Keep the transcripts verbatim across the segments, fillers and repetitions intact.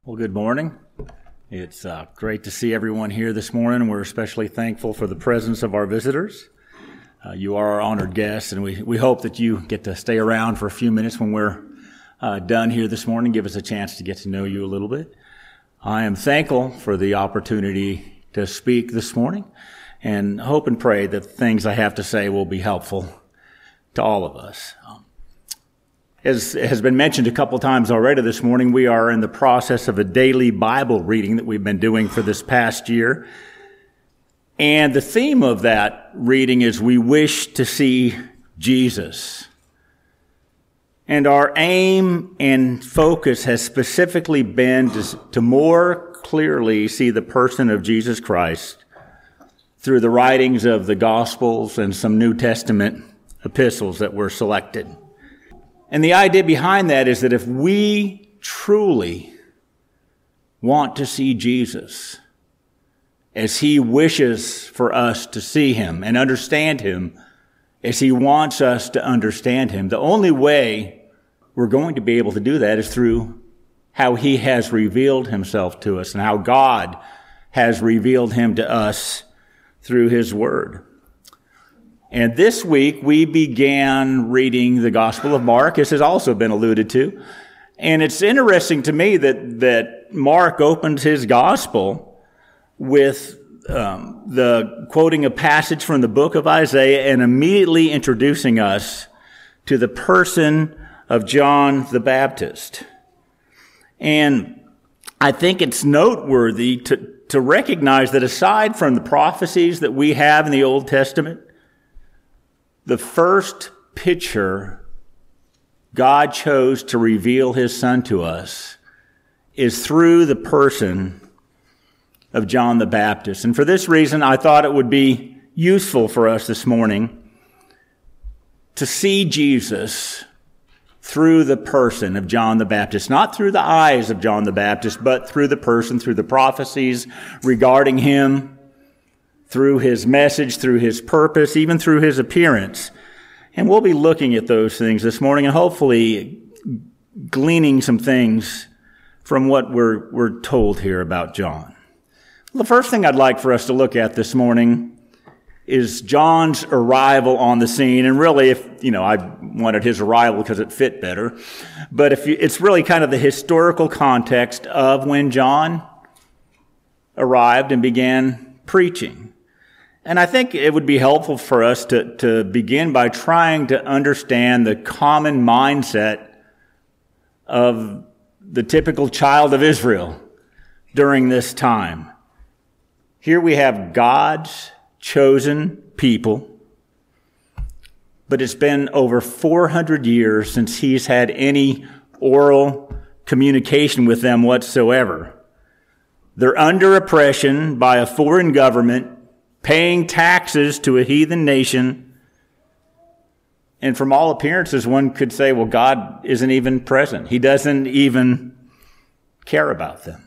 Well, good morning. It's uh, great to see everyone here this morning. We're especially thankful for the presence of our visitors. Uh, you are our honored guests, and we, we hope that you get to stay around for a few minutes when we're uh, done here this morning. Give us a chance to get to know you a little bit. I am thankful for the opportunity to speak this morning, and hope and pray that the things I have to say will be helpful to all of us. Um, As has been mentioned a couple times already this morning, we are in the process of a daily Bible reading that we've been doing for this past year. And the theme of that reading is we wish to see Jesus. And our aim and focus has specifically been to, to more clearly see the person of Jesus Christ through the writings of the Gospels and some New Testament epistles that were selected. And the idea behind that is that if we truly want to see Jesus as he wishes for us to see him and understand him as he wants us to understand him, the only way we're going to be able to do that is through how he has revealed himself to us and how God has revealed him to us through his word. And this week, we began reading the Gospel of Mark, as has also been alluded to. And it's interesting to me that, that Mark opens his Gospel with um, the quoting a passage from the book of Isaiah and immediately introducing us to the person of John the Baptist. And I think it's noteworthy to, to recognize that aside from the prophecies that we have in the Old Testament, the first picture God chose to reveal his son to us is through the person of John the Baptist. And for this reason, I thought it would be useful for us this morning to see Jesus through the person of John the Baptist, not through the eyes of John the Baptist, but through the person, through the prophecies regarding him, through his message, through his purpose, even through his appearance. And we'll be looking at those things this morning and hopefully gleaning some things from what we're, we're told here about John. Well, the first thing I'd like for us to look at this morning is John's arrival on the scene. And really, if, you know, I wanted his arrival because it fit better. But if you, it's really kind of the historical context of when John arrived and began preaching. And I think it would be helpful for us to, to begin by trying to understand the common mindset of the typical child of Israel during this time. Here we have God's chosen people, but it's been over four hundred years since he's had any oral communication with them whatsoever. They're under oppression by a foreign government, paying taxes to a heathen nation. And from all appearances, one could say, well, God isn't even present. He doesn't even care about them.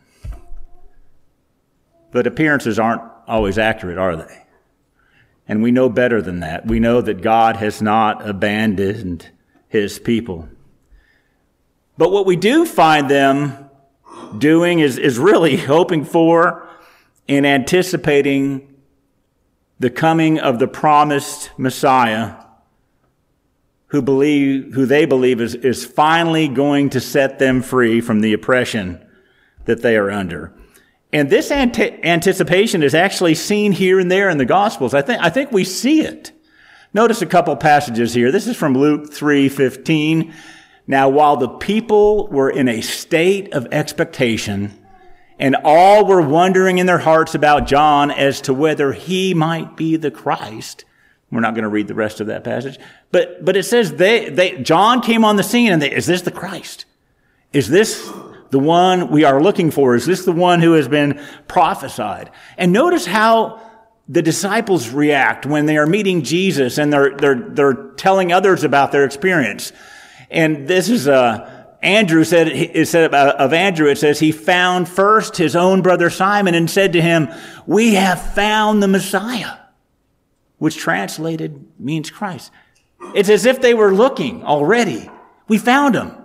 But appearances aren't always accurate, are they? And we know better than that. We know that God has not abandoned his people. But what we do find them doing is, is really hoping for and anticipating the coming of the promised Messiah, who believe, who they believe is, is finally going to set them free from the oppression that they are under. And this ante- anticipation is actually seen here and there in the Gospels. I think, I think we see it. Notice a couple passages here. This is from Luke three fifteen. Now, while the people were in a state of expectation, and all were wondering in their hearts about John as to whether he might be the Christ. We're not going to read the rest of that passage. But, but it says they, they, John came on the scene and they, is this the Christ? Is this the one we are looking for? Is this the one who has been prophesied? And notice how the disciples react when they are meeting Jesus and they're, they're, they're telling others about their experience. And this is a, Andrew said, it said about, of Andrew, it says, he found first his own brother Simon and said to him, we have found the Messiah, which translated means Christ. It's as if they were looking already. We found him.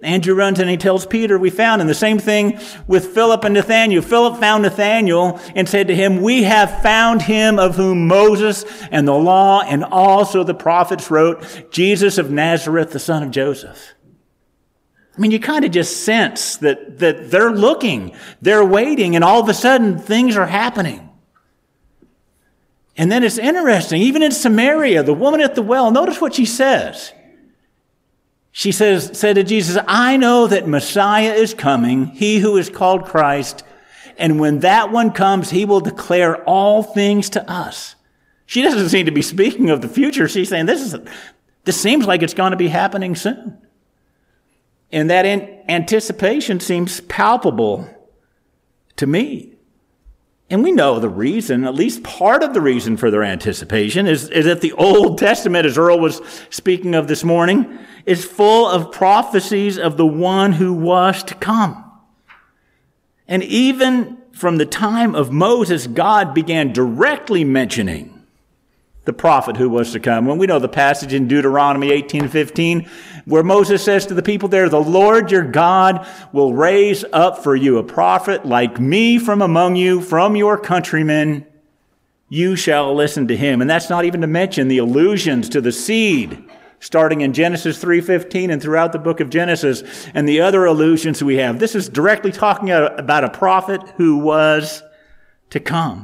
Andrew runs and he tells Peter, we found him. The same thing with Philip and Nathanael. Philip found Nathanael and said to him, we have found him of whom Moses and the law and also the prophets wrote, Jesus of Nazareth, the son of Joseph. I mean, you kind of just sense that, that they're looking, they're waiting, and all of a sudden things are happening. And then it's interesting, even in Samaria, the woman at the well, notice what she says. She says, said to Jesus, I know that Messiah is coming, he who is called Christ, and when that one comes, he will declare all things to us. She doesn't seem to be speaking of the future. She's saying, this is, this seems like it's going to be happening soon. And that in, anticipation seems palpable to me. And we know the reason, at least part of the reason for their anticipation is, is that the Old Testament, as Earl was speaking of this morning, is full of prophecies of the one who was to come. And even from the time of Moses, God began directly mentioning the prophet who was to come. When we know the passage in Deuteronomy eighteen fifteen, where Moses says to the people there, the Lord your God will raise up for you a prophet like me from among you, from your countrymen. You shall listen to him. And that's not even to mention the allusions to the seed, starting in Genesis three fifteen and throughout the book of Genesis, and the other allusions we have. This is directly talking about a prophet who was to come.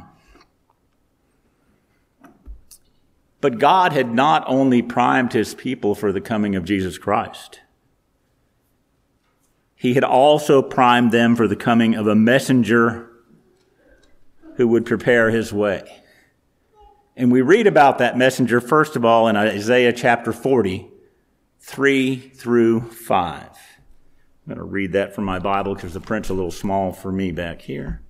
But God had not only primed his people for the coming of Jesus Christ. He had also primed them for the coming of a messenger who would prepare his way. And we read about that messenger, first of all, in Isaiah chapter forty, three through five. I'm going to read that from my Bible because the print's a little small for me back here.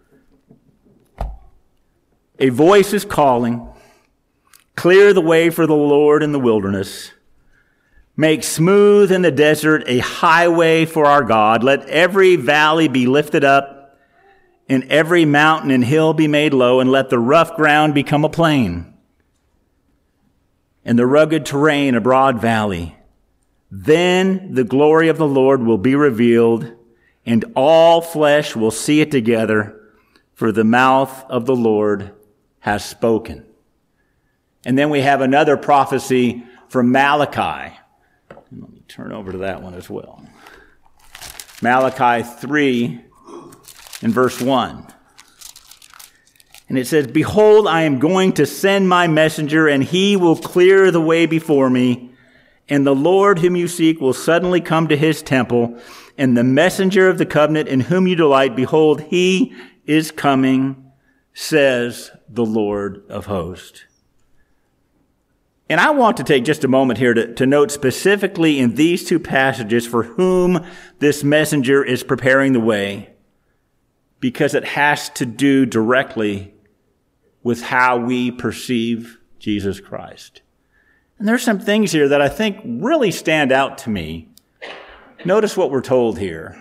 A voice is calling, clear the way for the Lord in the wilderness. Make smooth in the desert a highway for our God. Let every valley be lifted up, and every mountain and hill be made low, and let the rough ground become a plain, and the rugged terrain a broad valley. Then the glory of the Lord will be revealed, and all flesh will see it together, for the mouth of the Lord has spoken. And then we have another prophecy from Malachi. Let me turn over to that one as well. Malachi three and verse one. And it says, behold, I am going to send my messenger, and he will clear the way before me. And the Lord whom you seek will suddenly come to his temple. And the messenger of the covenant in whom you delight, behold, he is coming, says the Lord of hosts. And I want to take just a moment here to, to note specifically in these two passages for whom this messenger is preparing the way, because it has to do directly with how we perceive Jesus Christ. And there's some things here that I think really stand out to me. Notice what we're told here.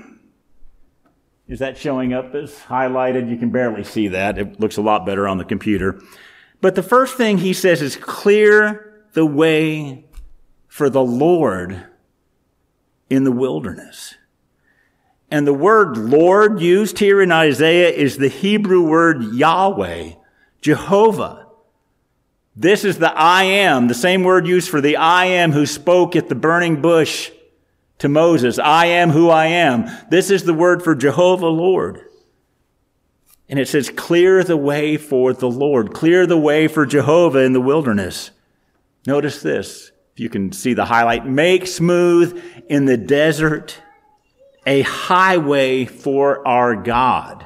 Is that showing up as highlighted? You can barely see that. It looks a lot better on the computer. But the first thing he says is clear the way for the Lord in the wilderness. And the word Lord used here in Isaiah is the Hebrew word Yahweh, Jehovah. This is the I am, the same word used for the I am who spoke at the burning bush to Moses. I am who I am. This is the word for Jehovah Lord. And it says, clear the way for the Lord. Clear the way for Jehovah in the wilderness. Notice this, if you can see the highlight. Make smooth in the desert a highway for our God.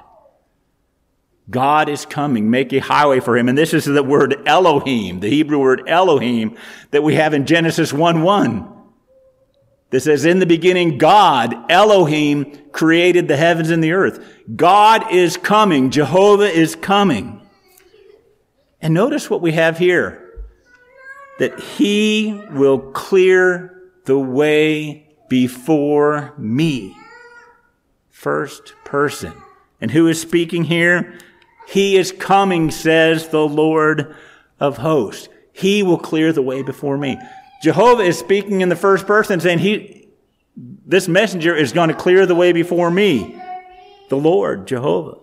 God is coming. Make a highway for him. And this is the word Elohim, the Hebrew word Elohim that we have in Genesis one one. This says, in the beginning, God, Elohim, created the heavens and the earth. God is coming. Jehovah is coming. And notice what we have here. That he will clear the way before me. First person. And who is speaking here? He is coming, says the Lord of hosts. He will clear the way before me. Jehovah is speaking in the first person, saying, he, This messenger is going to clear the way before me, the Lord, Jehovah.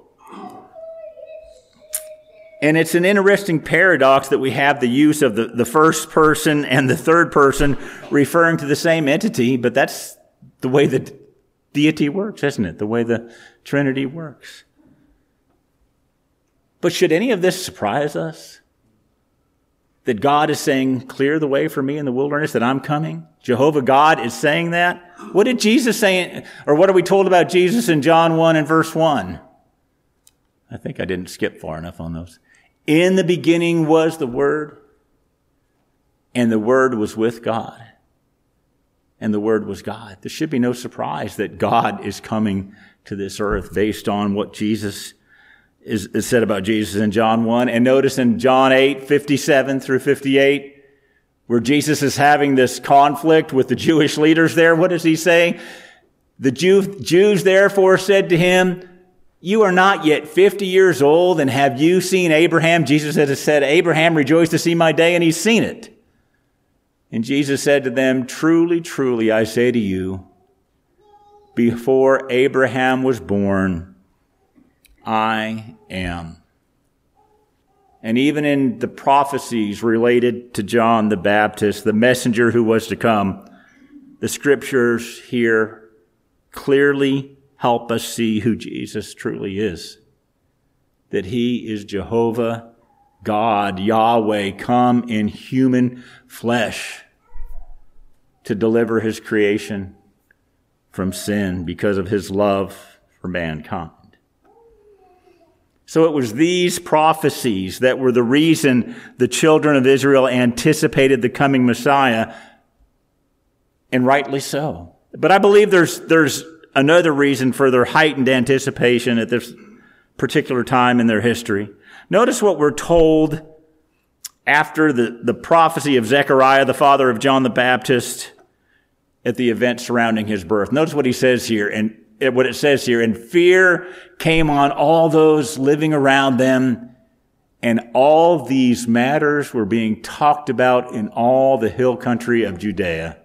And it's an interesting paradox that we have the use of the, the first person and the third person referring to the same entity, but that's the way the deity works, isn't it? The way the Trinity works. But should any of this surprise us? That God is saying, clear the way for me in the wilderness, that I'm coming? Jehovah God is saying that? What did Jesus say, or what are we told about Jesus in John one and verse one? I think I didn't skip far enough on those. In the beginning was the Word, and the Word was with God, and the Word was God. There should be no surprise that God is coming to this earth based on what Jesus is, is said about Jesus in John one. And notice in John eight, fifty-seven through fifty-eight, where Jesus is having this conflict with the Jewish leaders there, what does he say? The Jew, Jews therefore said to him, you are not yet fifty years old, and have you seen Abraham? Jesus has said, Abraham rejoiced to see my day, and he's seen it. And Jesus said to them, truly, truly, I say to you, before Abraham was born, I am. And even in the prophecies related to John the Baptist, the messenger who was to come, the scriptures here clearly help us see who Jesus truly is. That he is Jehovah, God, Yahweh, come in human flesh to deliver his creation from sin because of his love for mankind. So it was these prophecies that were the reason the children of Israel anticipated the coming Messiah, and rightly so. But I believe there's, there's another reason for their heightened anticipation at this particular time in their history. Notice what we're told after the, the prophecy of Zechariah, the father of John the Baptist, at the event surrounding his birth. Notice what he says here, and what it says here, and fear came on all those living around them, and all these matters were being talked about in all the hill country of Judea.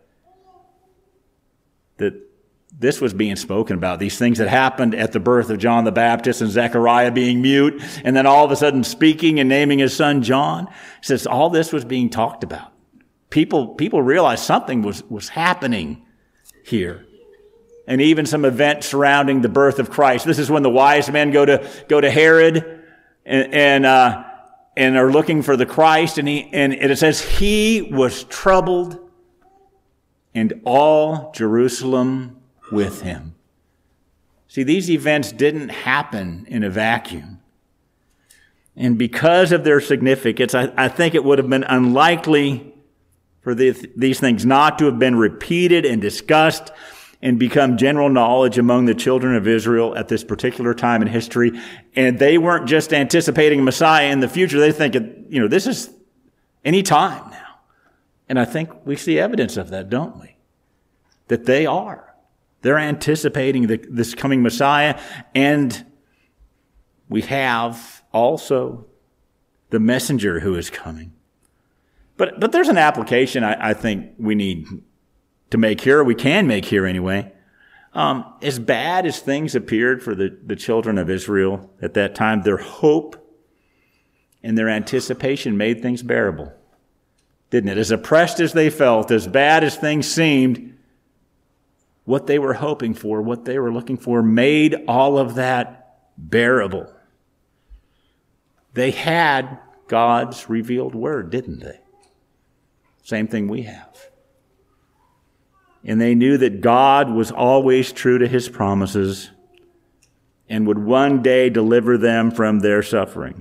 That this was being spoken about, these things that happened at the birth of John the Baptist and Zechariah being mute, and then all of a sudden speaking and naming his son John. It says all this was being talked about. People, people realized something was, was happening here. And even some events surrounding the birth of Christ. This is when the wise men go to, go to Herod and, and, uh, and are looking for the Christ. And he, and it says he was troubled, and all Jerusalem with him. See, these events didn't happen in a vacuum. And because of their significance, I, I think it would have been unlikely for the, these things not to have been repeated and discussed and become general knowledge among the children of Israel at this particular time in history. And they weren't just anticipating Messiah in the future. They think, you know, this is any time now. And I think we see evidence of that, don't we? That they are. They're anticipating the, this coming Messiah, and we have also the messenger who is coming. But but there's an application I, I think we need to make here, or we can make here anyway. Um, as bad as things appeared for the, the children of Israel at that time, their hope and their anticipation made things bearable, didn't it? As oppressed as they felt, as bad as things seemed, what they were hoping for, what they were looking for, made all of that bearable. They had God's revealed word, didn't they? Same thing we have. And they knew that God was always true to his promises and would one day deliver them from their suffering.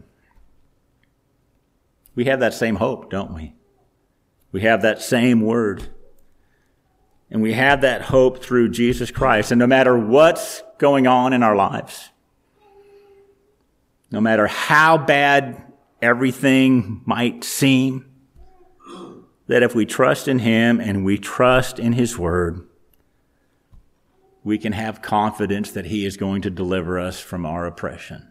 We have that same hope, don't we? We have that same word. And we have that hope through Jesus Christ. And no matter what's going on in our lives, no matter how bad everything might seem, that if we trust in him and we trust in his word, we can have confidence that he is going to deliver us from our oppression.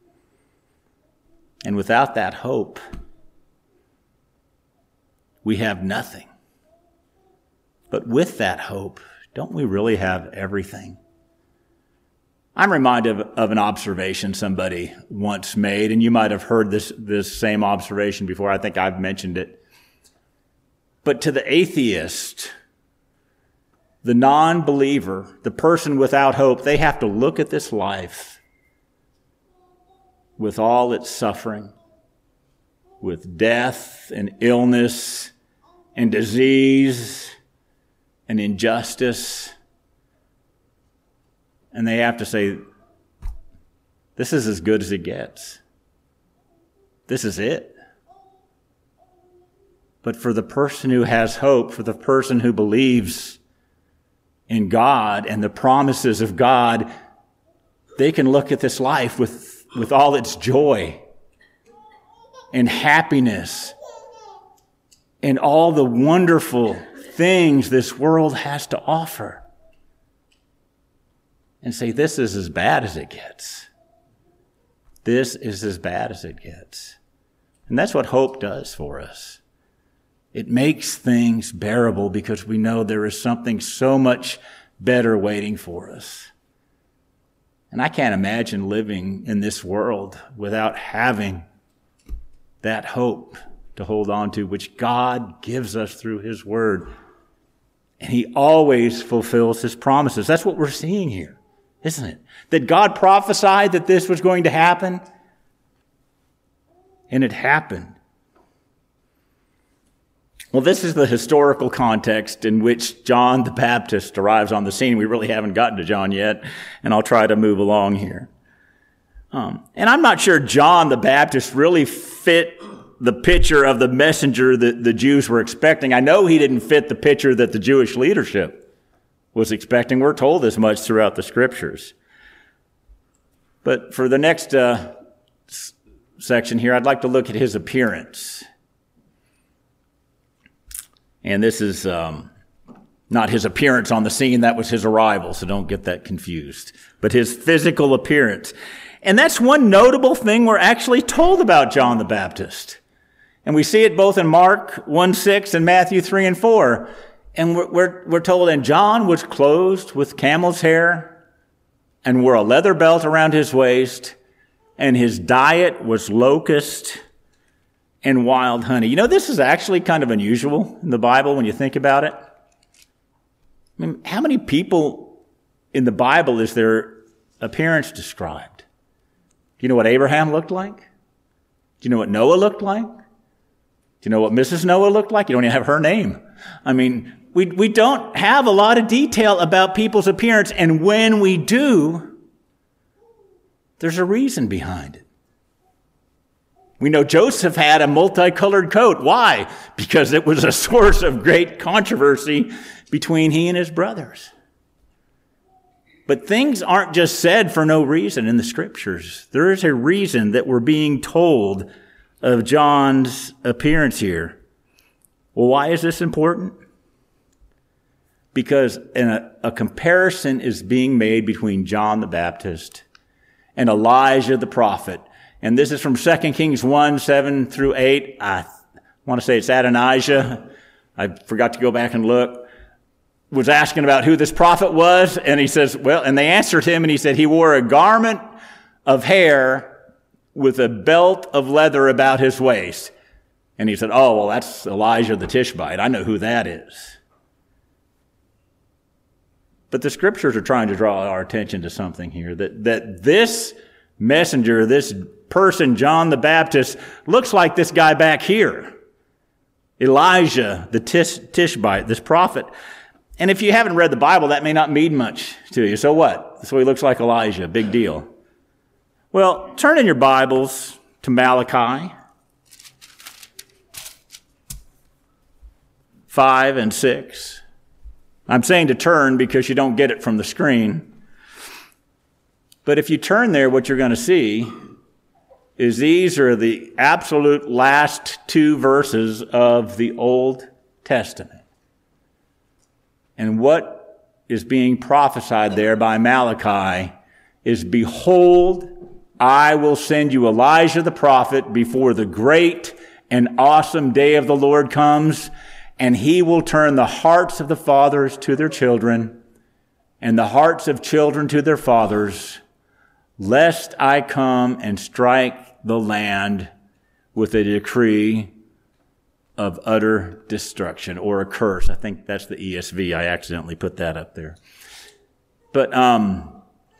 And without that hope, we have nothing. But with that hope, don't we really have everything? I'm reminded of, of an observation somebody once made, and you might have heard this, this same observation before. I think I've mentioned it. But to the atheist, the non-believer, the person without hope, they have to look at this life with all its suffering, with death and illness and disease and injustice. And they have to say, this is as good as it gets. This is it. But for the person who has hope, for the person who believes in God and the promises of God, they can look at this life with, with all its joy and happiness and all the wonderful things this world has to offer and say, this is as bad as it gets. This is as bad as it gets. And that's what hope does for us. It makes things bearable because we know there is something so much better waiting for us. And I can't imagine living in this world without having that hope to hold on to, which God gives us through His Word. And He always fulfills His promises. That's what we're seeing here, isn't it? That God prophesied that this was going to happen, and it happened. Well, this is the historical context in which John the Baptist arrives on the scene. We really haven't gotten to John yet, and I'll try to move along here. Um, and I'm not sure John the Baptist really fit the picture of the messenger that the Jews were expecting. I know he didn't fit the picture that the Jewish leadership was expecting. We're told as much throughout the Scriptures. But for the next uh, s- section here, I'd like to look at his appearance. And this is um, not his appearance on the scene. That was his arrival, so don't get that confused. But his physical appearance. And that's one notable thing we're actually told about John the Baptist. And we see it both in Mark one six and Matthew three and four. And we're, we're, we're told, and John was clothed with camel's hair and wore a leather belt around his waist, and his diet was locust and wild honey. You know, this is actually kind of unusual in the Bible when you think about it. I mean, how many people in the Bible is their appearance described? Do you know what Abraham looked like? Do you know what Noah looked like? Do you know what Missus Noah looked like? You don't even have her name. I mean, we, we don't have a lot of detail about people's appearance, and when we do, there's a reason behind it. We know Joseph had a multicolored coat. Why? Because it was a source of great controversy between he and his brothers. But things aren't just said for no reason in the Scriptures. There is a reason that we're being told of John's appearance here. Well, why is this important? Because a, a comparison is being made between John the Baptist and Elijah the prophet. And this is from Second Kings one, seven through eight. I want to say it's Adonijah. I forgot to go back and look. Was asking about who this prophet was. And he says, well, and they answered him and he said, he wore a garment of hair with a belt of leather about his waist. And he said, oh, well, that's Elijah the Tishbite. I know who that is. But the Scriptures are trying to draw our attention to something here, that, that this messenger, this person, John the Baptist, looks like this guy back here, Elijah the Tish, Tishbite, this prophet. And if you haven't read the Bible, that may not mean much to you. So what? So he looks like Elijah. Big deal. Well, turn in your Bibles to Malachi five and six. I'm saying to turn because you don't get it from the screen. But if you turn there, what you're going to see is these are the absolute last two verses of the Old Testament. And what is being prophesied there by Malachi is, behold, I will send you Elijah the prophet before the great and awesome day of the Lord comes, and he will turn the hearts of the fathers to their children and the hearts of children to their fathers, lest I come and strike the land with a decree of utter destruction, or a curse. I think that's the E S V. I accidentally put that up there. But um,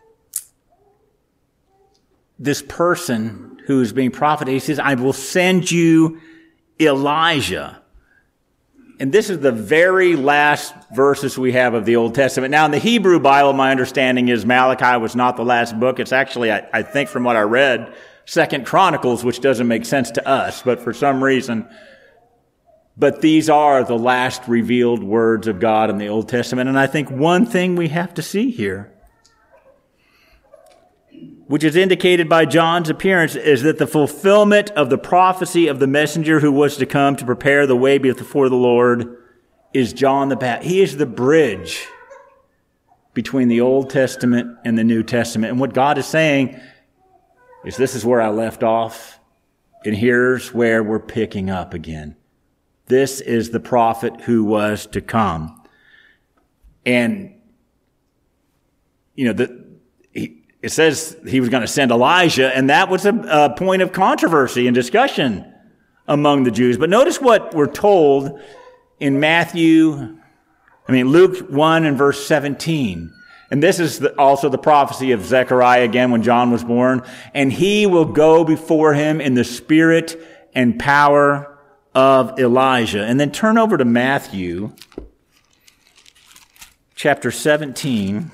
this person who is being prophesied, he says, I will send you Elijah. And this is the very last verses we have of the Old Testament. Now, in the Hebrew Bible, my understanding is Malachi was not the last book. It's actually, I, I think from what I read, Second Chronicles, which doesn't make sense to us, but for some reason. But these are the last revealed words of God in the Old Testament. And I think one thing we have to see here, which is indicated by John's appearance, is that the fulfillment of the prophecy of the messenger who was to come to prepare the way before the Lord is John the Baptist. He is the bridge between the Old Testament and the New Testament. And what God is saying is, this is where I left off, and here's where we're picking up again. This is the prophet who was to come. And, you know, the, he, it says he was going to send Elijah, and that was a, a point of controversy and discussion among the Jews. But notice what we're told in Matthew, I mean, Luke one and verse seventeen. And this is the, also the prophecy of Zechariah again when John was born. And he will go before him in the spirit and power of Elijah. And then turn over to Matthew chapter seventeen.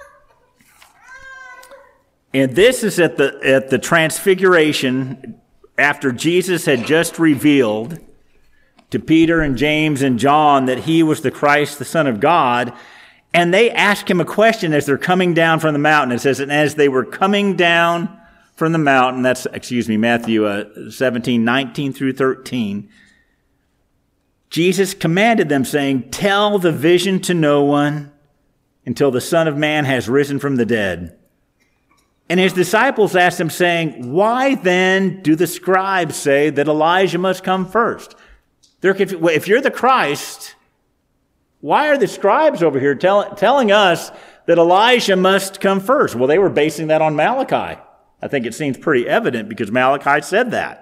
And this is at the at the transfiguration, after Jesus had just revealed to Peter and James and John that he was the Christ, the Son of God. And they ask him a question as they're coming down from the mountain. It says, and as they were coming down from the mountain, that's, excuse me, Matthew uh, seventeen, nineteen through thirteen, Jesus commanded them, saying, tell the vision to no one until the Son of Man has risen from the dead. And his disciples asked him, saying, why then do the scribes say that Elijah must come first? They're confused. Well, if you're the Christ, why are the scribes over here tell, telling us that Elijah must come first? Well, they were basing that on Malachi. I think it seems pretty evident because Malachi said that.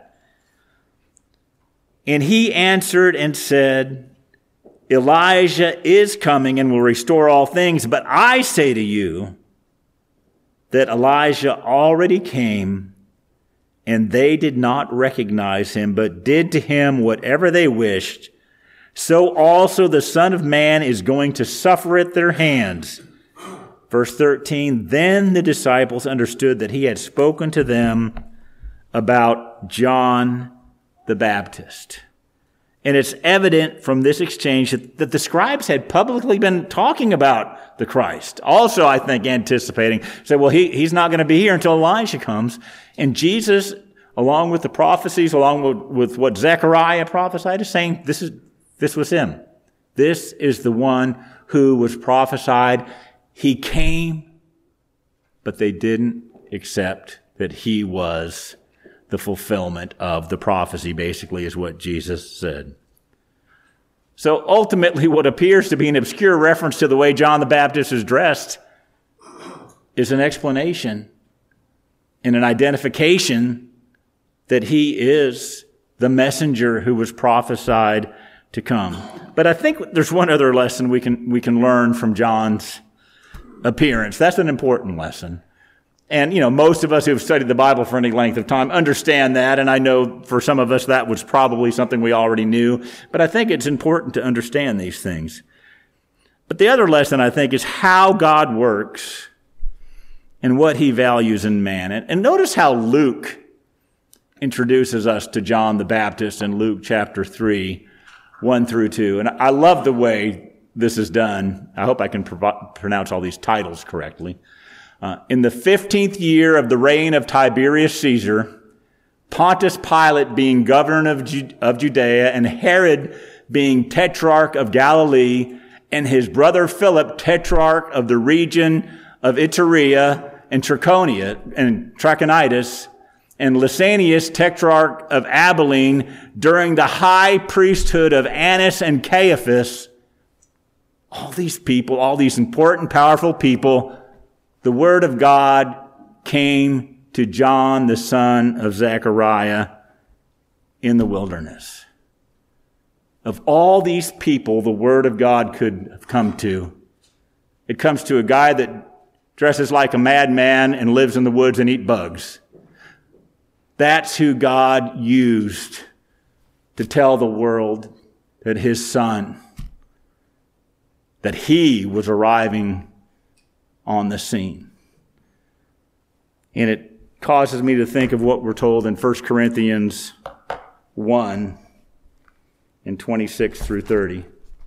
And he answered and said, Elijah is coming and will restore all things. But I say to you that Elijah already came, and they did not recognize him, but did to him whatever they wished. So also the Son of Man is going to suffer at their hands. Verse thirteen, then the disciples understood that he had spoken to them about John the Baptist. And it's evident from this exchange that, that the scribes had publicly been talking about the Christ. Also, I think, anticipating, say, well, he, he's not going to be here until Elijah comes. And Jesus, along with the prophecies, along with, with what Zechariah prophesied, is saying, this is, this was him. This is the one who was prophesied. He came, but they didn't accept that he was the fulfillment of the prophecy, basically, is what Jesus said. So ultimately, what appears to be an obscure reference to the way John the Baptist is dressed is an explanation and an identification that he is the messenger who was prophesied to come. But I think there's one other lesson we can we can learn from John's appearance. That's an important lesson. And, you know, most of us who have studied the Bible for any length of time understand that. And I know for some of us that was probably something we already knew. But I think it's important to understand these things. But the other lesson, I think, is how God works and what he values in man. And, and notice how Luke introduces us to John the Baptist in Luke chapter three, one through two. And I love the way this is done. I hope I can prov- pronounce all these titles correctly. Uh, in the fifteenth year of the reign of Tiberius Caesar, Pontius Pilate being governor of, Ju- of Judea, and Herod being tetrarch of Galilee, and his brother Philip, tetrarch of the region of Iturea and Trachonia and Trachonitis, and Lysanias, tetrarch of Abilene, during the high priesthood of Annas and Caiaphas, all these people, all these important, powerful people, the word of God came to John, the son of Zechariah, in the wilderness. Of all these people the word of God could have come to, it comes to a guy that dresses like a madman and lives in the woods and eats bugs. That's who God used to tell the world that his son, that he was arriving on the scene. And it causes me to think of what we're told in First Corinthians one, in twenty-six through thirty.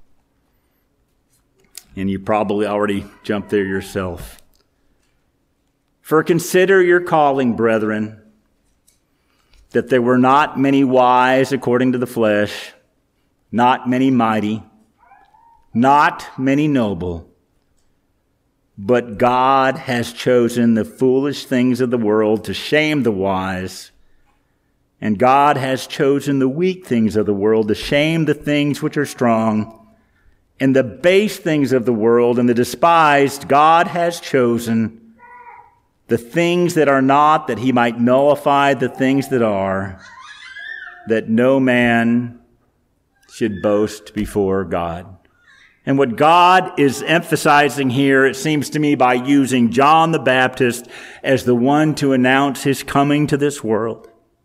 And you probably already jumped there yourself. For consider your calling, brethren, that there were not many wise according to the flesh, not many mighty, not many noble, but God has chosen the foolish things of the world to shame the wise, and God has chosen the weak things of the world to shame the things which are strong, and the base things of the world and the despised God has chosen, the things that are not, that he might nullify the things that are, that no man should boast before God. And what God is emphasizing here, it seems to me, by using John the Baptist as the one to announce his coming to this world,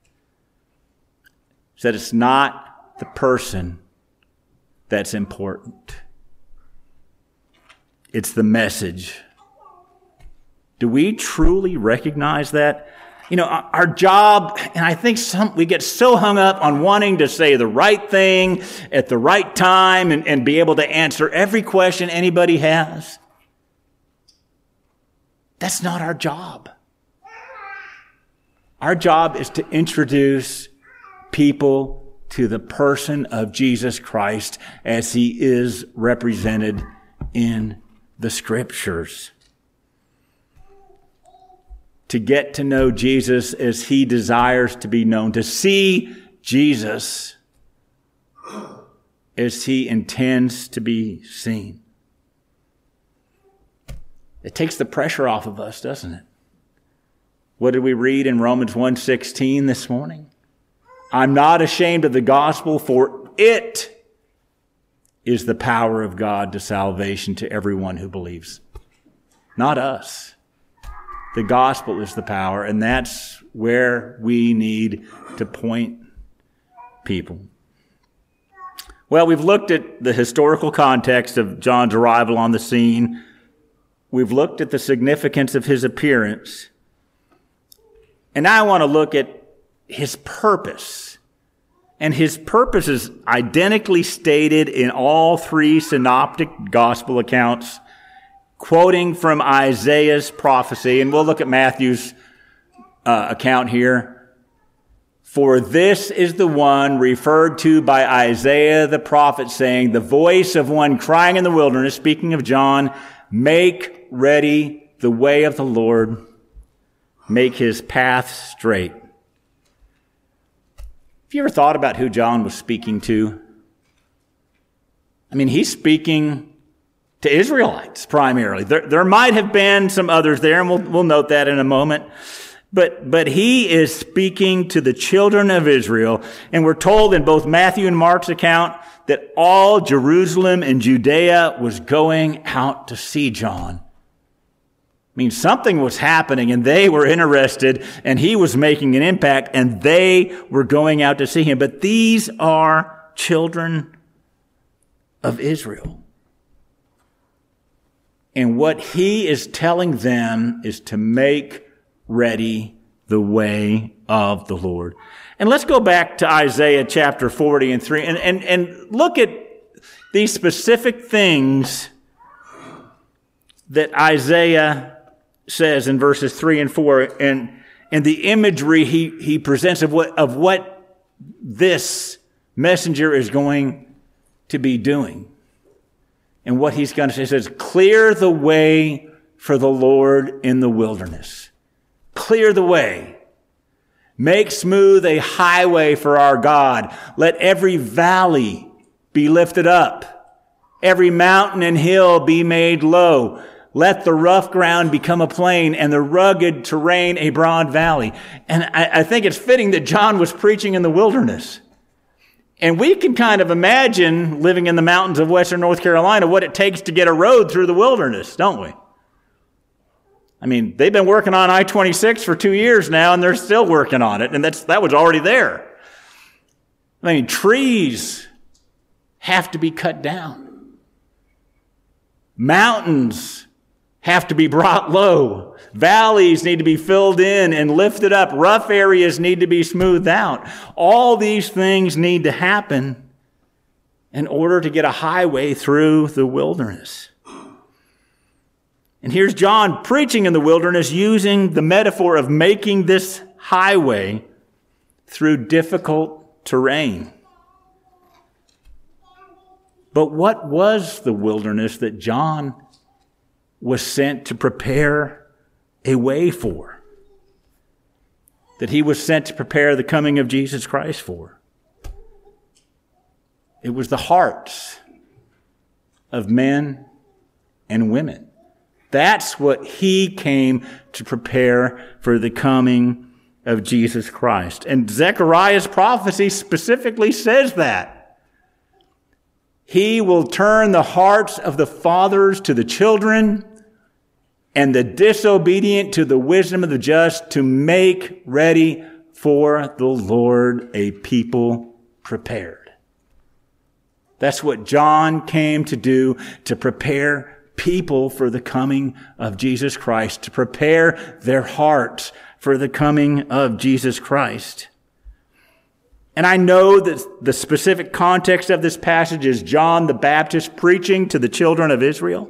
is that it's not the person that's important. It's the message. Do we truly recognize that? You know, our job, and I think some we get so hung up on wanting to say the right thing at the right time and, and be able to answer every question anybody has. That's not our job. Our job is to introduce people to the person of Jesus Christ as he is represented in the Scriptures. To get to know Jesus as he desires to be known, to see Jesus as he intends to be seen. It takes the pressure off of us, doesn't it? What did we read in Romans one sixteen this morning? I'm not ashamed of the gospel, for it is the power of God to salvation to everyone who believes. Not us. The gospel is the power, and that's where we need to point people. Well, we've looked at the historical context of John's arrival on the scene. We've looked at the significance of his appearance. And now I want to look at his purpose. And his purpose is identically stated in all three synoptic gospel accounts, quoting from Isaiah's prophecy. And we'll look at Matthew's uh, account here. For this is the one referred to by Isaiah the prophet, saying, the voice of one crying in the wilderness, speaking of John, make ready the way of the Lord, make his path straight. Have you ever thought about who John was speaking to? I mean, he's speaking to Israelites primarily. There, there might have been some others there, and we'll, we'll note that in a moment. But, but he is speaking to the children of Israel. And we're told in both Matthew and Mark's account that all Jerusalem and Judea was going out to see John. I mean, something was happening, and they were interested, and he was making an impact, and they were going out to see him. But these are children of Israel. And what he is telling them is to make ready the way of the Lord. And let's go back to Isaiah chapter forty and three and, and, and look at these specific things that Isaiah says in verses three and four, and, and the imagery he, he presents of what, of what this messenger is going to be doing. And what he's going to say, he says, clear the way for the Lord in the wilderness. Clear the way. Make smooth a highway for our God. Let every valley be lifted up, every mountain and hill be made low. Let the rough ground become a plain and the rugged terrain a broad valley. And I, I think it's fitting that John was preaching in the wilderness. And we can kind of imagine living in the mountains of western North Carolina what it takes to get a road through the wilderness, don't we? I mean, they've been working on I twenty-six for two years now, and they're still working on it, and that's that was already there. I mean, trees have to be cut down. Mountains have to be brought low. Valleys need to be filled in and lifted up. Rough areas need to be smoothed out. All these things need to happen in order to get a highway through the wilderness. And here's John preaching in the wilderness using the metaphor of making this highway through difficult terrain. But what was the wilderness that John was sent to prepare a way for? That he was sent to prepare the coming of Jesus Christ for? It was the hearts of men and women. That's what he came to prepare for the coming of Jesus Christ. And Zechariah's prophecy specifically says that. He will turn the hearts of the fathers to the children and the disobedient to the wisdom of the just, to make ready for the Lord a people prepared. That's what John came to do, to prepare people for the coming of Jesus Christ, to prepare their hearts for the coming of Jesus Christ. And I know that the specific context of this passage is John the Baptist preaching to the children of Israel.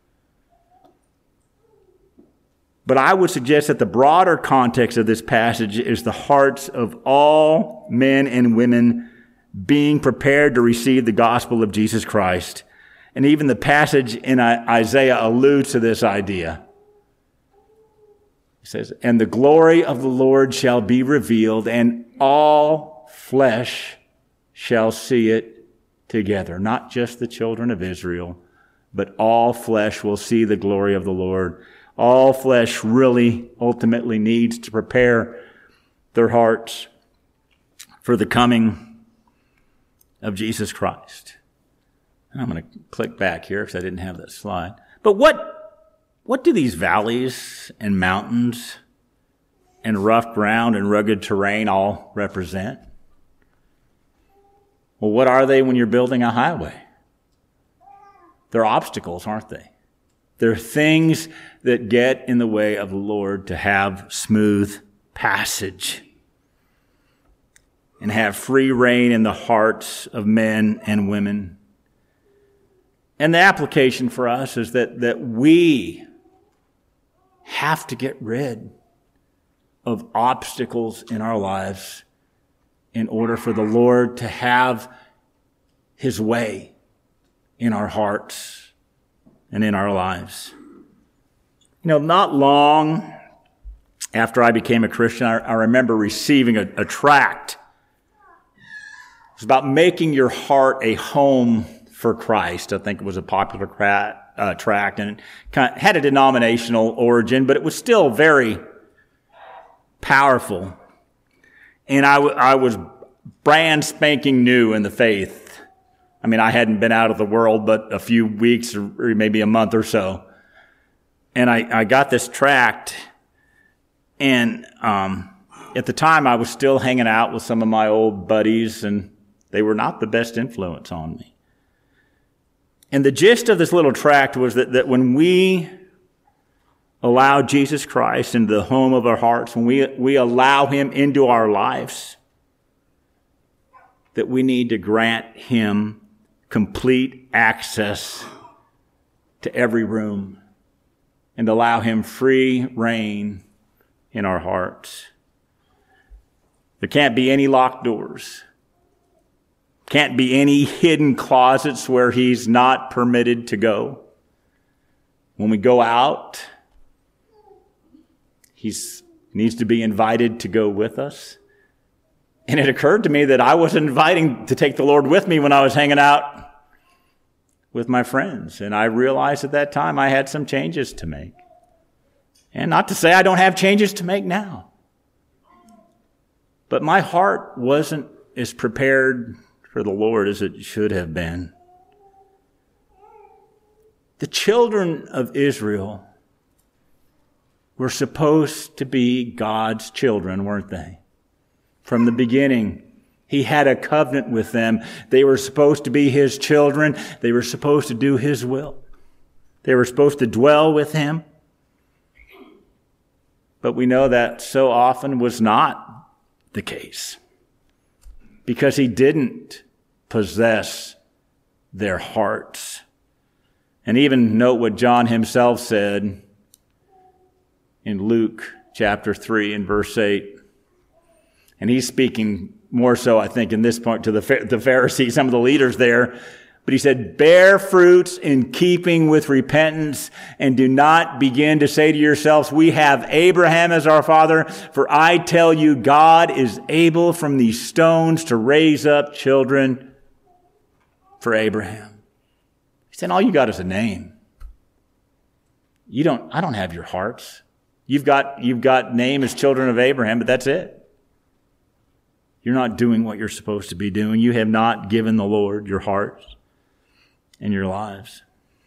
But I would suggest that the broader context of this passage is the hearts of all men and women being prepared to receive the gospel of Jesus Christ. And even the passage in Isaiah alludes to this idea. It says, "And the glory of the Lord shall be revealed, and all flesh shall see it together." Not just the children of Israel, but all flesh will see the glory of the Lord. All flesh really ultimately needs to prepare their hearts for the coming of Jesus Christ. And I'm going to click back here because I didn't have that slide. But what, what do these valleys and mountains and rough ground and rugged terrain all represent? Well, what are they when you're building a highway? They're obstacles, aren't they? They're things that get in the way of the Lord to have smooth passage and have free reign in the hearts of men and women. And the application for us is that, that we have to get rid of obstacles in our lives in order for the Lord to have his way in our hearts and in our lives. You know, not long after I became a Christian, I, I remember receiving a, a tract. It was about making your heart a home for Christ. I think it was a popular cra- uh, tract, and it kind of had a denominational origin, but it was still very powerful. And I, w- I was brand spanking new in the faith. I mean, I hadn't been out of the world but a few weeks or maybe a month or so. And I, I got this tract, and um, at the time I was still hanging out with some of my old buddies, and they were not the best influence on me. And the gist of this little tract was that, that when we allow Jesus Christ into the home of our hearts, when we, we allow him into our lives, that we need to grant him complete access to every room and allow him free reign in our hearts. There can't be any locked doors. Can't be any hidden closets where he's not permitted to go. When we go out, he needs to be invited to go with us. And it occurred to me that I wasn't inviting to take the Lord with me when I was hanging out with my friends. And I realized at that time I had some changes to make. And not to say I don't have changes to make now. But my heart wasn't as prepared for the Lord as it should have been. The children of Israel were supposed to be God's children, weren't they? From the beginning, He had a covenant with them. They were supposed to be His children. They were supposed to do His will. They were supposed to dwell with Him. But we know that so often was not the case, because He didn't possess their hearts. And even note what John himself said in Luke chapter three and verse eight. And he's speaking more so, I think, in this point to the, the Pharisees, some of the leaders there. But he said, bear fruits in keeping with repentance, and do not begin to say to yourselves, we have Abraham as our father. For I tell you, God is able from these stones to raise up children for Abraham. He said, all you got is a name. You don't, I don't have your hearts. You've got, you've got name as children of Abraham, but that's it. You're not doing what you're supposed to be doing. You have not given the Lord your hearts and your lives.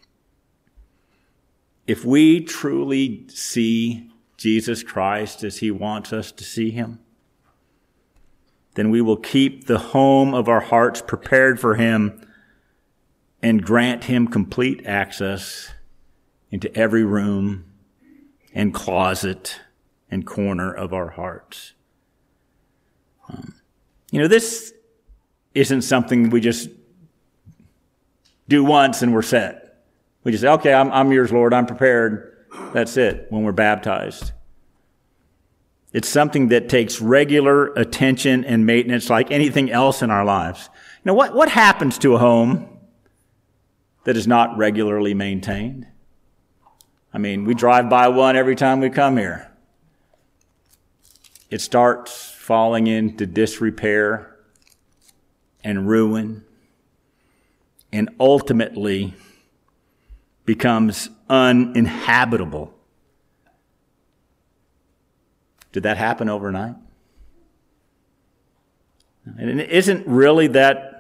If we truly see Jesus Christ as He wants us to see Him, then we will keep the home of our hearts prepared for Him and grant Him complete access into every room and closet and corner of our hearts. Um, you know, this isn't something we just do once and we're set. We just say, okay, I'm, I'm yours, Lord, I'm prepared. That's it when we're baptized. It's something that takes regular attention and maintenance like anything else in our lives. You know, what, what happens to a home that is not regularly maintained? I mean, we drive by one every time we come here. It starts falling into disrepair and ruin, and ultimately becomes uninhabitable. Did that happen overnight? And it isn't really that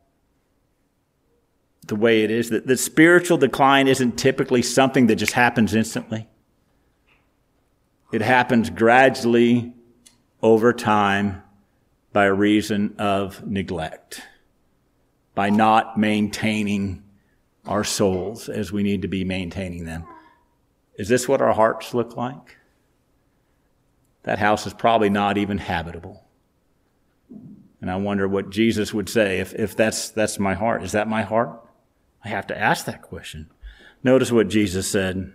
the way it is. That the spiritual decline isn't typically something that just happens instantly. It happens gradually over time by reason of neglect, by not maintaining our souls as we need to be maintaining them. Is this what our hearts look like? That house is probably not even habitable. And I wonder what Jesus would say if, if that's, that's my heart. Is that my heart? I have to ask that question. Notice what Jesus said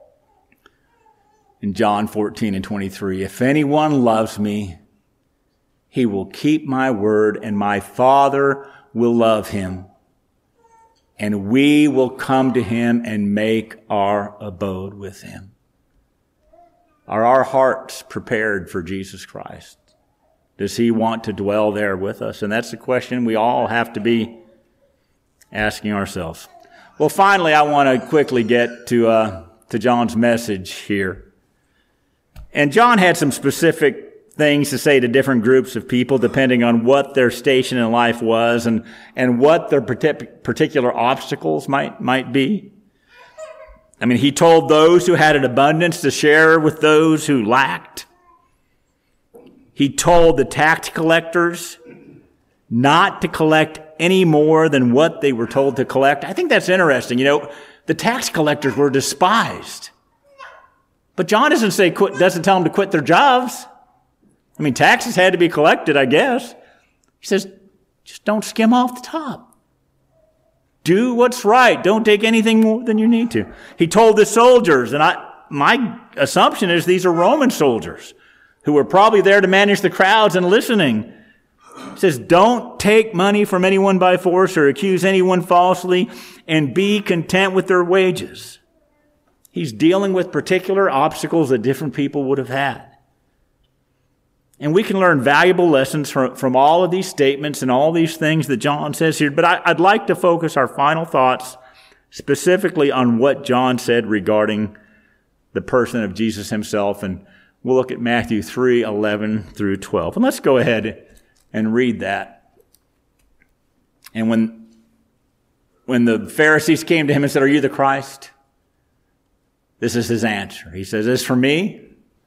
in John fourteen and twenty-three. If anyone loves me, he will keep my word, and my Father will love him, and we will come to him and make our abode with him. Are our hearts prepared for Jesus Christ? Does he want to dwell there with us? And that's the question we all have to be asking ourselves. Well, finally, I want to quickly get to uh, to John's message here. And John had some specific things to say to different groups of people depending on what their station in life was and, and what their particular obstacles might, might be. I mean, he told those who had an abundance to share with those who lacked. He told the tax collectors not to collect any more than what they were told to collect. I think that's interesting. You know, the tax collectors were despised. But John doesn't say quit, doesn't tell them to quit their jobs. I mean, taxes had to be collected, I guess. He says, just don't skim off the top. Do what's right. Don't take anything more than you need to. He told the soldiers, and I, my assumption is these are Roman soldiers who were probably there to manage the crowds and listening. He says, don't take money from anyone by force or accuse anyone falsely, and be content with their wages. He's dealing with particular obstacles that different people would have had. And we can learn valuable lessons from, from all of these statements and all these things that John says here. But I, I'd like to focus our final thoughts specifically on what John said regarding the person of Jesus himself. And we'll look at Matthew three, eleven through twelve. And let's go ahead and read that. And when, when the Pharisees came to him and said, "Are you the Christ?" This is his answer. He says, "As for me,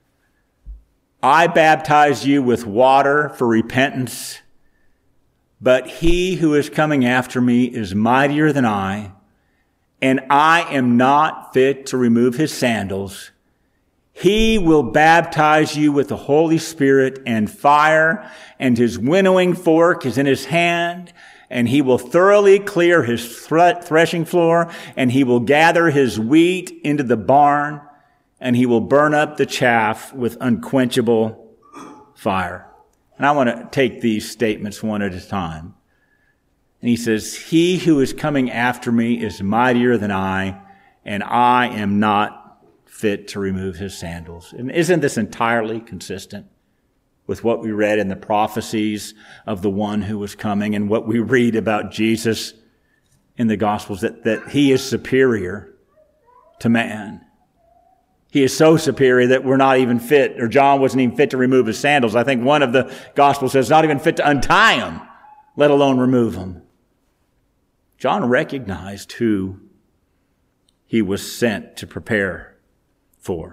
I baptize you with water for repentance, but he who is coming after me is mightier than I, and I am not fit to remove his sandals. He will baptize you with the Holy Spirit and fire, and his winnowing fork is in his hand, and he will thoroughly clear his thre- threshing floor, and he will gather his wheat into the barn, and he will burn up the chaff with unquenchable fire." And I want to take these statements one at a time. And he says, "He who is coming after me is mightier than I, and I am not fit to remove his sandals." And isn't this entirely consistent with what we read in the prophecies of the one who was coming and what we read about Jesus in the Gospels, that, that he is superior to man? He is so superior that we're not even fit, or John wasn't even fit to remove his sandals. I think one of the Gospels says not even fit to untie them, let alone remove them. John recognized who he was sent to prepare for.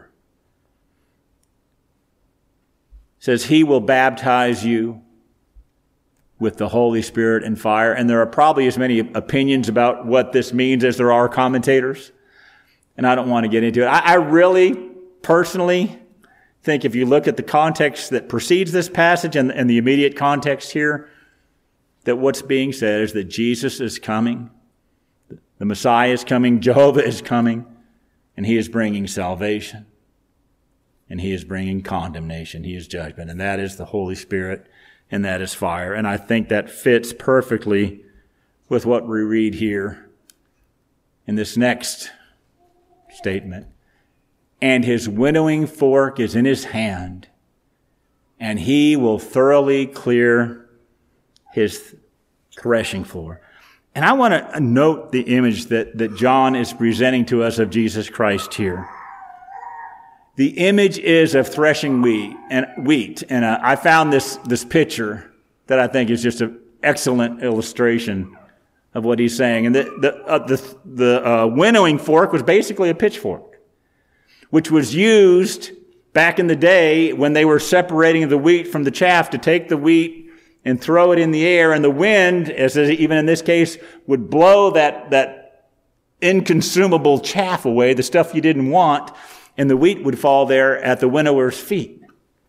It says, he will baptize you with the Holy Spirit and fire. And there are probably as many opinions about what this means as there are commentators. And I don't want to get into it. I, I really, personally, think if you look at the context that precedes this passage and, and the immediate context here, that what's being said is that Jesus is coming, the Messiah is coming, Jehovah is coming, and he is bringing salvation, and he is bringing condemnation, he is judgment, and that is the Holy Spirit, and that is fire. And I think that fits perfectly with what we read here in this next statement. And his winnowing fork is in his hand, and he will thoroughly clear his threshing floor. And I want to note the image that, that John is presenting to us of Jesus Christ here. The image is of threshing wheat, and wheat. And uh, I found this, this picture that I think is just an excellent illustration of what he's saying. And the, the, uh, the, the uh, winnowing fork was basically a pitchfork, which was used back in the day when they were separating the wheat from the chaff to take the wheat and throw it in the air, and the wind, as even in this case, would blow that, that inconsumable chaff away, the stuff you didn't want, and the wheat would fall there at the winnower's feet.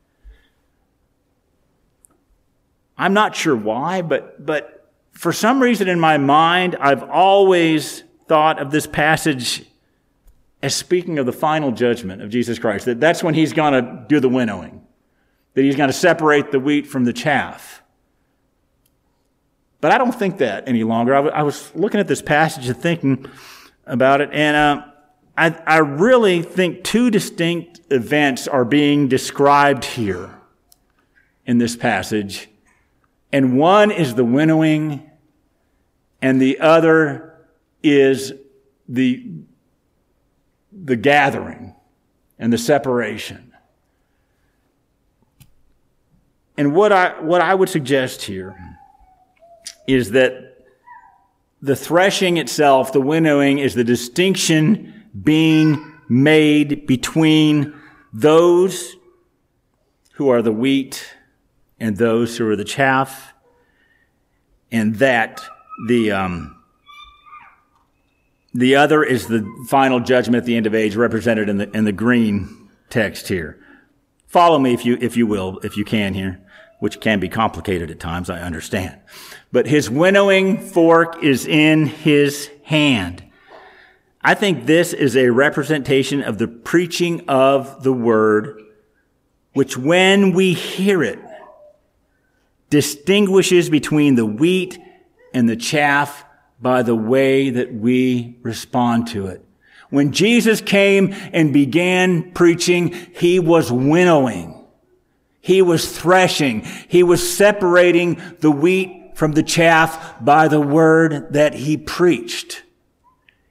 I'm not sure why, but, but for some reason in my mind, I've always thought of this passage as speaking of the final judgment of Jesus Christ, that that's when he's going to do the winnowing, that he's going to separate the wheat from the chaff. But I don't think that any longer. I, w- I was looking at this passage and thinking about it, and uh, I, I really think two distinct events are being described here in this passage. And one is the winnowing, and the other is the, the gathering and the separation. And what I, what I would suggest here is that the threshing itself, the winnowing, is the distinction being made between those who are the wheat and those who are the chaff, and that the um, the other is the final judgment at the end of age, represented in the in the green text here. Follow me if you if you will, if you can here, which can be complicated at times, I understand. But his winnowing fork is in his hand. I think this is a representation of the preaching of the word, which when we hear it, distinguishes between the wheat and the chaff by the way that we respond to it. When Jesus came and began preaching, he was winnowing. He was threshing. He was separating the wheat from the chaff by the word that he preached.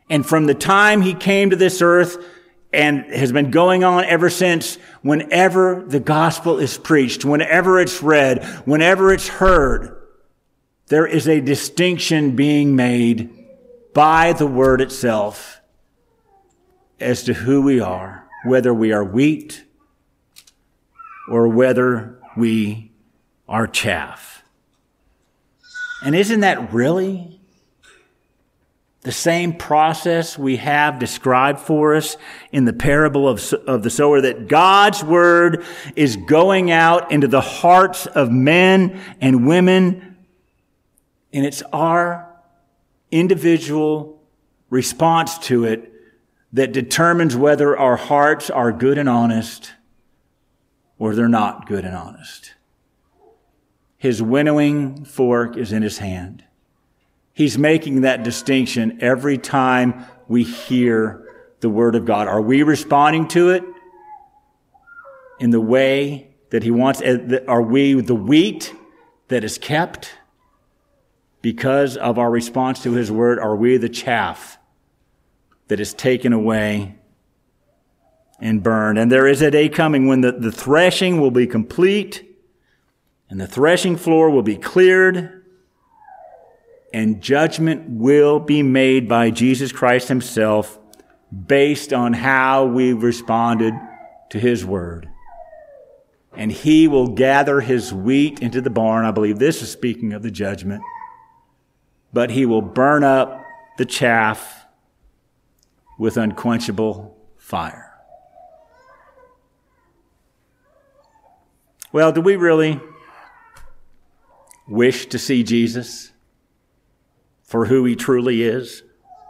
And from the time he came to this earth and has been going on ever since, whenever the gospel is preached, whenever it's read, whenever it's heard, there is a distinction being made by the word itself as to who we are, whether we are wheat or whether we are chaff. And isn't that really the same process we have described for us in the parable of, of the sower, that God's word is going out into the hearts of men and women, and it's our individual response to it that determines whether our hearts are good and honest or they're not good and honest. His winnowing fork is in his hand. He's making that distinction every time we hear the word of God. Are we responding to it in the way that he wants? Are we the wheat that is kept because of our response to his word? Are we the chaff that is taken away and burned? And there is a day coming when the, the threshing will be complete and the threshing floor will be cleared, and judgment will be made by Jesus Christ himself based on how we've responded to his word. And he will gather his wheat into the barn. I believe this is speaking of the judgment. But he will burn up the chaff with unquenchable fire. Well, do we really wish to see Jesus for who he truly is?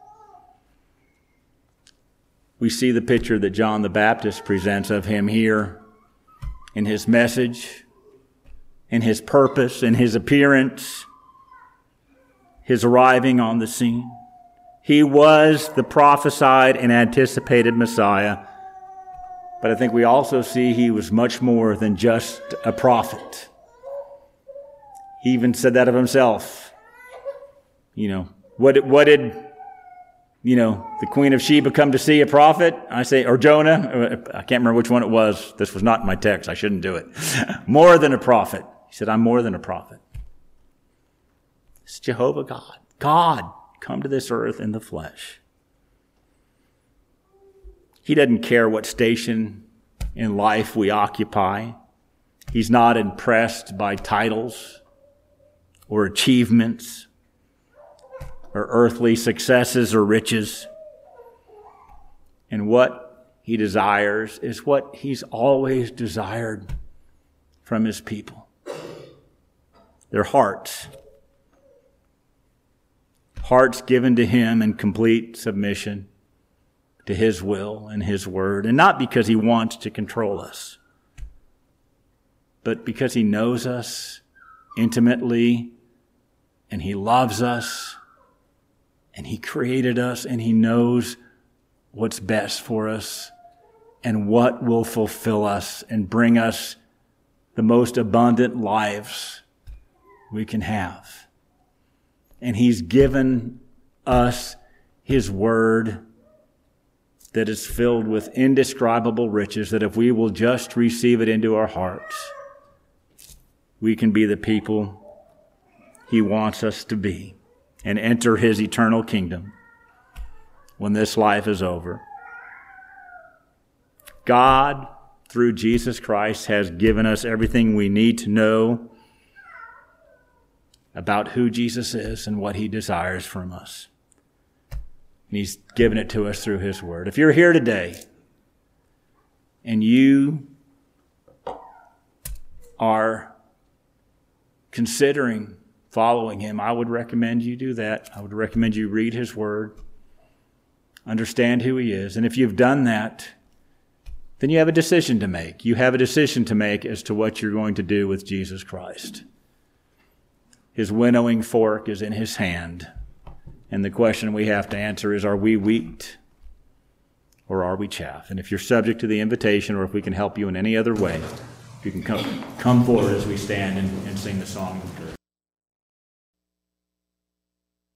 We see the picture that John the Baptist presents of him here in his message, in his purpose, in his appearance, his arriving on the scene. He was the prophesied and anticipated Messiah, but I think we also see he was much more than just a prophet. He even said that of himself. You know, what, what did, you know, the Queen of Sheba come to see? A prophet? I say, or Jonah? I can't remember which one it was. This was not in my text. I shouldn't do it. More than a prophet. He said, I'm more than a prophet. It's Jehovah God. God come to this earth in the flesh. He doesn't care what station in life we occupy. He's not impressed by titles or achievements or earthly successes or riches. And what he desires is what he's always desired from his people. Their hearts. Hearts given to him in complete submission to his will and his word. And not because he wants to control us, but because he knows us intimately and he loves us and he created us and he knows what's best for us and what will fulfill us and bring us the most abundant lives we can have. And he's given us his word that is filled with indescribable riches, that if we will just receive it into our hearts, we can be the people he wants us to be and enter his eternal kingdom when this life is over. God, through Jesus Christ, has given us everything we need to know about who Jesus is and what he desires from us. And he's given it to us through his word. If you're here today and you are considering following him, I would recommend you do that. I would recommend you read his word, understand who he is. And if you've done that, then you have a decision to make. You have a decision to make as to what you're going to do with Jesus Christ. His winnowing fork is in his hand. And the question we have to answer is, are we wheat or are we chaff? And if you're subject to the invitation, or if we can help you in any other way, you can come, come forward as we stand and, and sing the song of prayer.